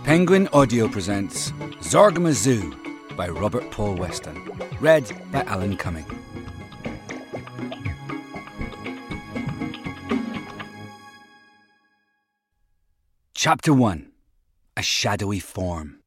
Penguin Audio presents Zorgama Zoo by Robert Paul Weston. Read by Alan Cumming. Chapter 1. A Shadowy Form.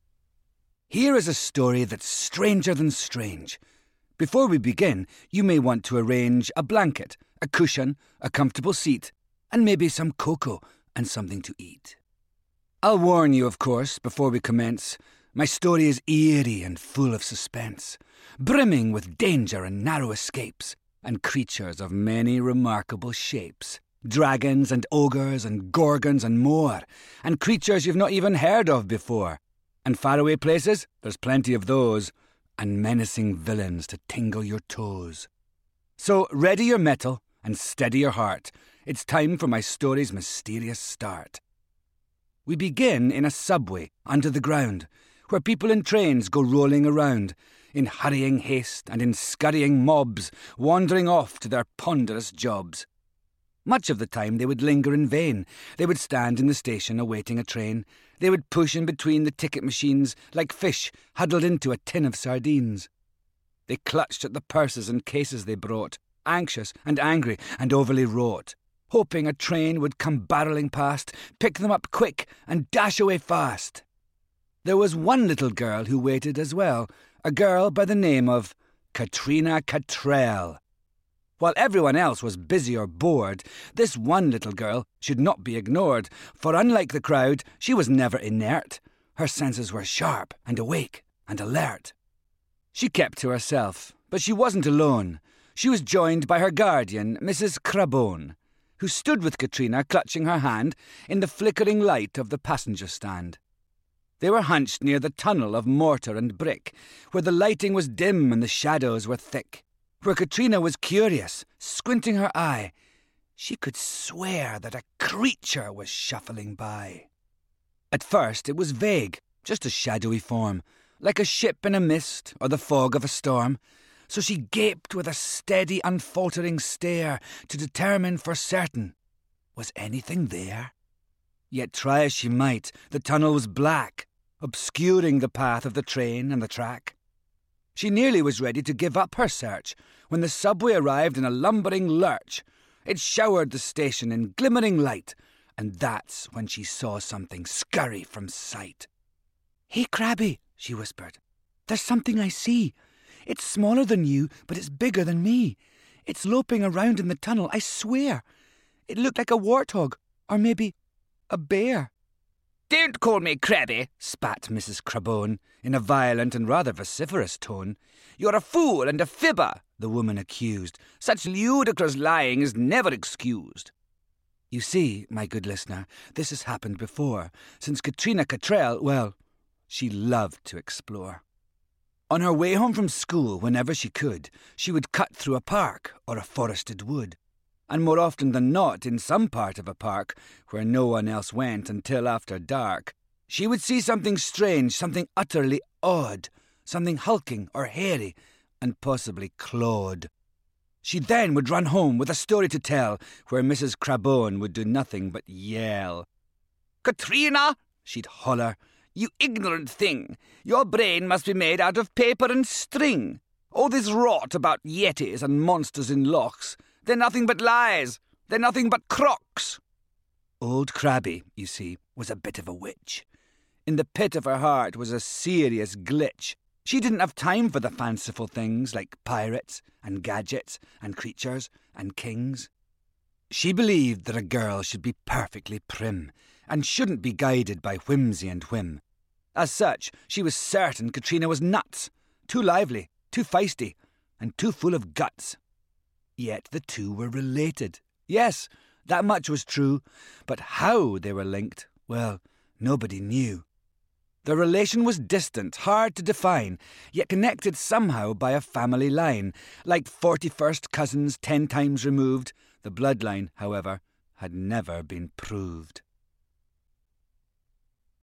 Here is a story that's stranger than strange. Before we begin, you may want to arrange a blanket, a cushion, a comfortable seat, and maybe some cocoa and something to eat. I'll warn you, of course, before we commence, my story is eerie and full of suspense, brimming with danger and narrow escapes, and creatures of many remarkable shapes. Dragons and ogres and gorgons and more, and creatures you've not even heard of before. And faraway places, there's plenty of those, and menacing villains to tingle your toes. So ready your mettle and steady your heart. It's time for my story's mysterious start. We begin in a subway under the ground, where people in trains go rolling around, in hurrying haste and in scurrying mobs, wandering off to their ponderous jobs. Much of the time they would linger in vain. They would stand in the station awaiting a train. They would push in between the ticket machines like fish huddled into a tin of sardines. They clutched at the purses and cases they brought, anxious and angry and overly wrought, hoping a train would come barrelling past, pick them up quick and dash away fast. There was one little girl who waited as well, a girl by the name of Katrina Cottrell. While everyone else was busy or bored, this one little girl should not be ignored, for unlike the crowd, she was never inert. Her senses were sharp and awake and alert. She kept to herself, but she wasn't alone. She was joined by her guardian, Mrs. Crabone, who stood with Katrina clutching her hand in the flickering light of the passenger stand. They were hunched near the tunnel of mortar and brick, where the lighting was dim and the shadows were thick. Where Katrina was curious, squinting her eye, she could swear that a creature was shuffling by. At first it was vague, just a shadowy form, like a ship in a mist or the fog of a storm. So she gaped with a steady, unfaltering stare to determine for certain, was anything there? Yet try as she might, the tunnel was black, obscuring the path of the train and the track. She nearly was ready to give up her search when the subway arrived in a lumbering lurch. It showered the station in glimmering light, and that's when she saw something scurry from sight. "Hey, Crabby," she whispered, "there's something I see. It's smaller than you, but it's bigger than me. It's loping around in the tunnel, I swear. It looked like a warthog, or maybe a bear." "Don't call me Crabby," spat Mrs. Crabone, in a violent and rather vociferous tone. "You're a fool and a fibber," the woman accused. "Such ludicrous lying is never excused." You see, my good listener, this has happened before, since Katrina Cottrell, well, she loved to explore. On her way home from school, whenever she could, she would cut through a park or a forested wood. And more often than not, in some part of a park, where no one else went until after dark, she would see something strange, something utterly odd, something hulking or hairy, and possibly clawed. She then would run home with a story to tell, where Mrs. Crabone would do nothing but yell. "Katrina," she'd holler, "you ignorant thing, your brain must be made out of paper and string. All this rot about yetis and monsters in lochs, they're nothing but lies. They're nothing but crocs." Old Crabby, you see, was a bit of a witch. In the pit of her heart was a serious glitch. She didn't have time for the fanciful things like pirates and gadgets and creatures and kings. She believed that a girl should be perfectly prim and shouldn't be guided by whimsy and whim. As such, she was certain Katrina was nuts, too lively, too feisty, and too full of guts. Yet the two were related. Yes, that much was true, but how they were linked, well, nobody knew. The relation was distant, hard to define, yet connected somehow by a family line, like 41st cousins 10 times removed. The bloodline, however, had never been proved.